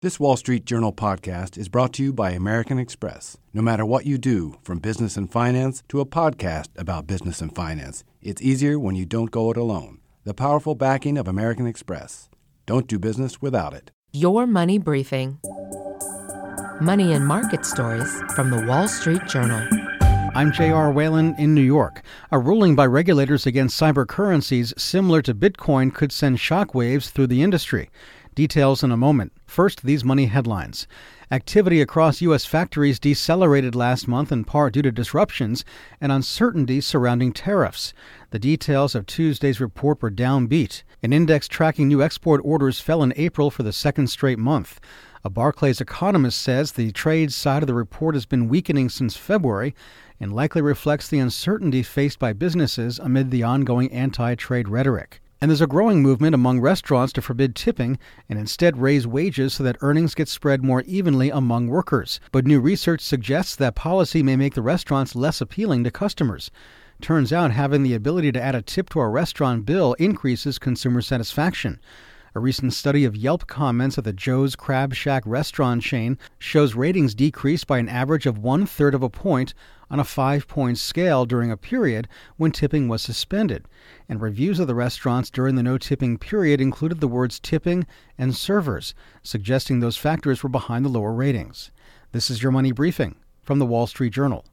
This Wall Street Journal podcast is brought to you by American Express. No matter what you do, from business and finance to a podcast about business and finance, it's easier when you don't go it alone. The powerful backing of American Express. Don't do business without it. Your Money Briefing. Money and market stories from the Wall Street Journal. I'm J.R. Whalen in New York. A ruling by regulators against cybercurrencies similar to Bitcoin could send shockwaves through the industry. Details in a moment. First, these money headlines. Activity across U.S. factories decelerated last month in part due to disruptions and uncertainty surrounding tariffs. The details of Tuesday's report were downbeat. An index tracking new export orders fell in April for the second straight month. A Barclays economist says the trade side of the report has been weakening since February and likely reflects the uncertainty faced by businesses amid the ongoing anti-trade rhetoric. And there's a growing movement among restaurants to forbid tipping and instead raise wages so that earnings get spread more evenly among workers. But new research suggests that policy may make the restaurants less appealing to customers. Turns out having the ability to add a tip to a restaurant bill increases consumer satisfaction. A recent study of Yelp comments at the Joe's Crab Shack restaurant chain shows ratings decreased by an average of 1/3 of a point on a 5-point scale during a period when tipping was suspended. And reviews of the restaurants during the no-tipping period included the words tipping and servers, suggesting those factors were behind the lower ratings. This is Your Money Briefing from the Wall Street Journal.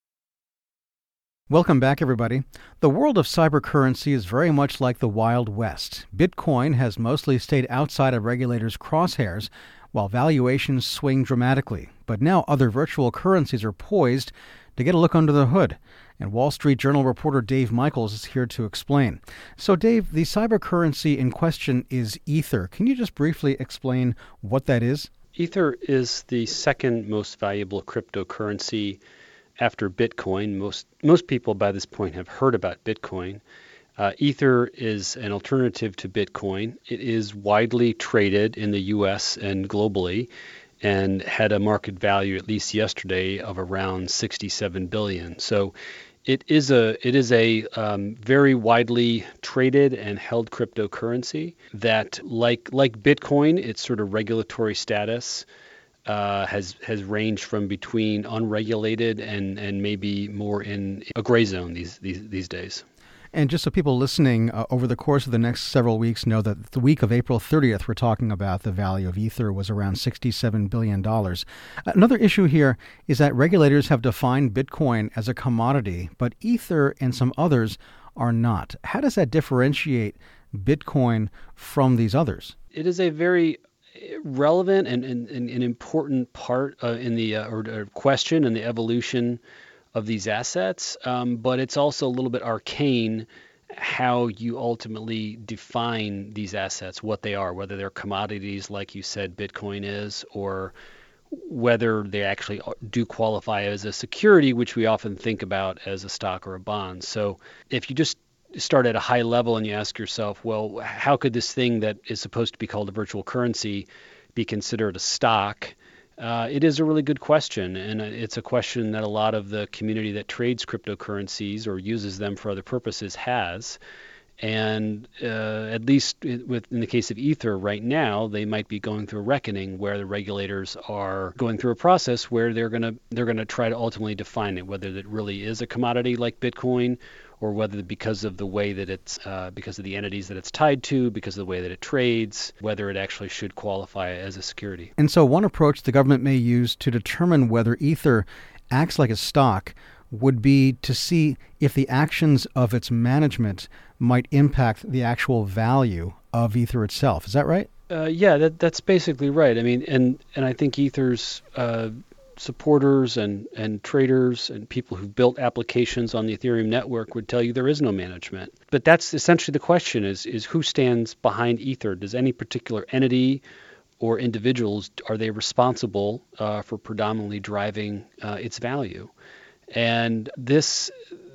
Welcome back, everybody. The world of cybercurrency is very much like the Wild West. Bitcoin has mostly stayed outside of regulators' crosshairs, while valuations swing dramatically. But now other virtual currencies are poised to get a look under the hood. And Wall Street Journal reporter Dave Michaels is here to explain. So, Dave, the cybercurrency in question is Ether. Can you just briefly explain what that is? Ether is the second most valuable cryptocurrency after Bitcoin. Most people by this point have heard about Bitcoin. Ether is an alternative to Bitcoin. It is widely traded in the U.S. and globally and had a market value, at least yesterday, of around $67 billion. So it is a very widely traded and held cryptocurrency that, like Bitcoin, its sort of regulatory status has ranged from between unregulated and maybe more in a gray zone these days. And just so people listening over the course of the next several weeks know that the week of April 30th, we're talking about the value of Ether was around $67 billion. Another issue here is that regulators have defined Bitcoin as a commodity, but Ether and some others are not. How does that differentiate Bitcoin from these others? It is a very relevant and an important part in the or question in the evolution of these assets, but it's also a little bit arcane how you ultimately define these assets, what they are, whether they're commodities like you said Bitcoin is, or whether they actually do qualify as a security, which we often think about as a stock or a bond. So if you just start at a high level and you ask yourself, well, how could this thing that is supposed to be called a virtual currency be considered a stock? It is a really good question, and it's a question that a lot of the community that trades cryptocurrencies or uses them for other purposes has. And at least in the case of Ether right now, they might be going through a reckoning where the regulators are going through a process where they're gonna try to ultimately define it, whether it really is a commodity like Bitcoin, or whether because of the way that it's, because of the entities that it's tied to, because of the way that it trades, whether it actually should qualify as a security. And so one approach the government may use to determine whether Ether acts like a stock would be to see if the actions of its management might impact the actual value of Ether itself. Is that right? Yeah, that's basically right. I mean, and I think Ether's supporters and traders and people who've built applications on the Ethereum network would tell you there is no management. But that's essentially the question is who stands behind Ether? Does any particular entity or individuals, are they responsible for predominantly driving its value? And this,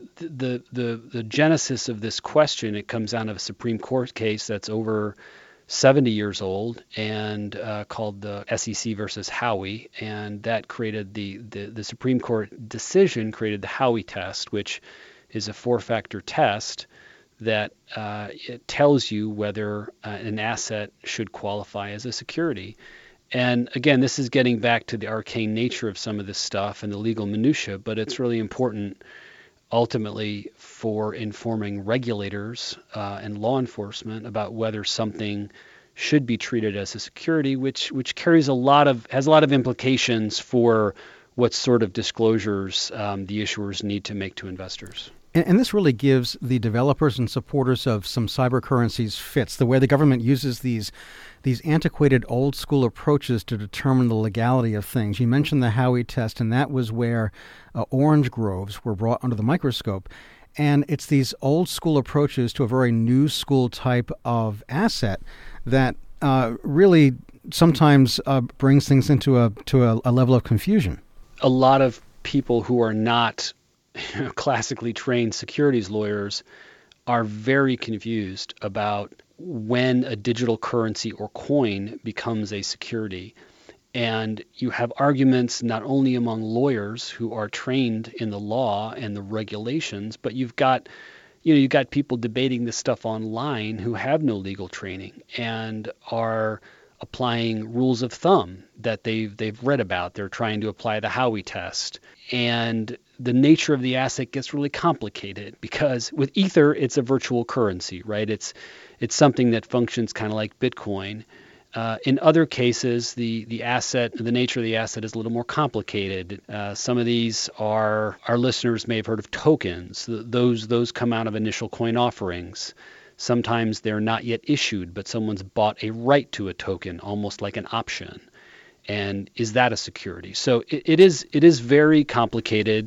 the genesis of this question, it comes out of a Supreme Court case that's over 70 years old and called the SEC versus Howey, and that created the Supreme Court decision created the Howey test, which is a 4-factor test that it tells you whether an asset should qualify as a security. And again, this is getting back to the arcane nature of some of this stuff and the legal minutia, but it's really important ultimately for informing regulators and law enforcement about whether something should be treated as a security, which has a lot of implications for what sort of disclosures the issuers need to make to investors. And this really gives the developers and supporters of some cyber currencies fits, the way the government uses these antiquated old school approaches to determine the legality of things. You mentioned the Howey test, and that was where orange groves were brought under the microscope. And it's these old school approaches to a very new school type of asset that really sometimes brings things into a level of confusion. A lot of people who are not classically trained securities lawyers are very confused about when a digital currency or coin becomes a security. And you have arguments not only among lawyers who are trained in the law and the regulations, but you've got people debating this stuff online who have no legal training and are applying rules of thumb that they've read about. They're trying to apply the Howey test. And the nature of the asset gets really complicated because with Ether, it's a virtual currency, right? It's something that functions kind of like Bitcoin. In other cases, the nature of the asset is a little more complicated. Some of these our listeners may have heard of tokens. Those come out of initial coin offerings. Sometimes they're not yet issued, but someone's bought a right to a token, almost like an option. And is that a security? So it is very complicated,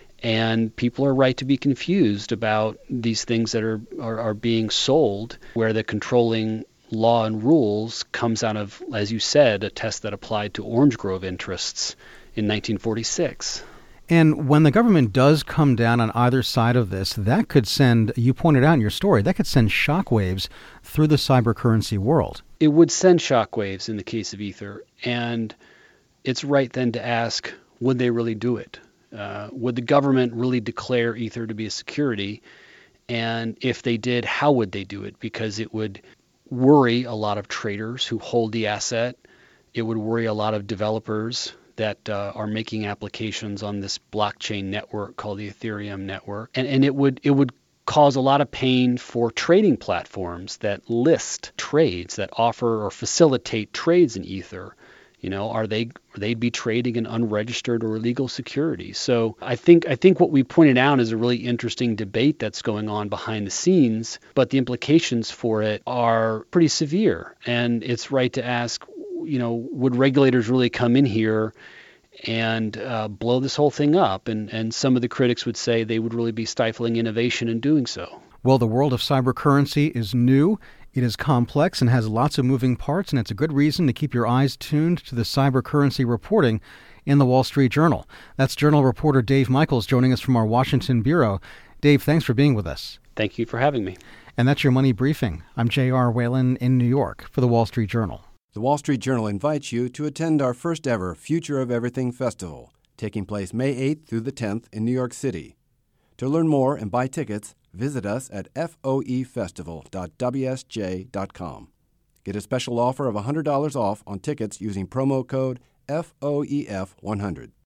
and people are right to be confused about these things that are being sold, where the controlling law and rules comes out of, as you said, a test that applied to orange grove interests in 1946. And when the government does come down on either side of this, that could send, you pointed out in your story, that could send shockwaves through the cybercurrency world. It would send shockwaves in the case of Ether. And it's right then to ask, would they really do it? Would the government really declare Ether to be a security? And if they did, how would they do it? Because it would worry a lot of traders who hold the asset. It would worry a lot of developers that are making applications on this blockchain network called the Ethereum network. And it would cause a lot of pain for trading platforms that list trades, that offer or facilitate trades in Ether. They'd be trading an unregistered or illegal security. So I think what we pointed out is a really interesting debate that's going on behind the scenes, but the implications for it are pretty severe. And it's right to ask, would regulators really come in here and blow this whole thing up? And some of the critics would say they would really be stifling innovation in doing so. Well, the world of cybercurrency is new. It is complex and has lots of moving parts, and it's a good reason to keep your eyes tuned to the cybercurrency reporting in the Wall Street Journal. That's Journal reporter Dave Michaels joining us from our Washington bureau. Dave, thanks for being with us. Thank you for having me. And that's your Money Briefing. I'm J.R. Whalen in New York for the Wall Street Journal. The Wall Street Journal invites you to attend our first ever Future of Everything Festival, taking place May 8th through the 10th in New York City. To learn more and buy tickets, visit us at foefestival.wsj.com. Get a special offer of $100 off on tickets using promo code FOEF100.